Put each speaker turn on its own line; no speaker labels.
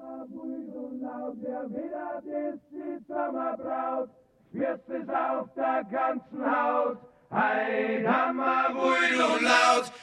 Ruhig und laut, wer widert ist die Sommerbraut, spürst es auf der ganzen Haut. Ein Hammer, ruhig und laut,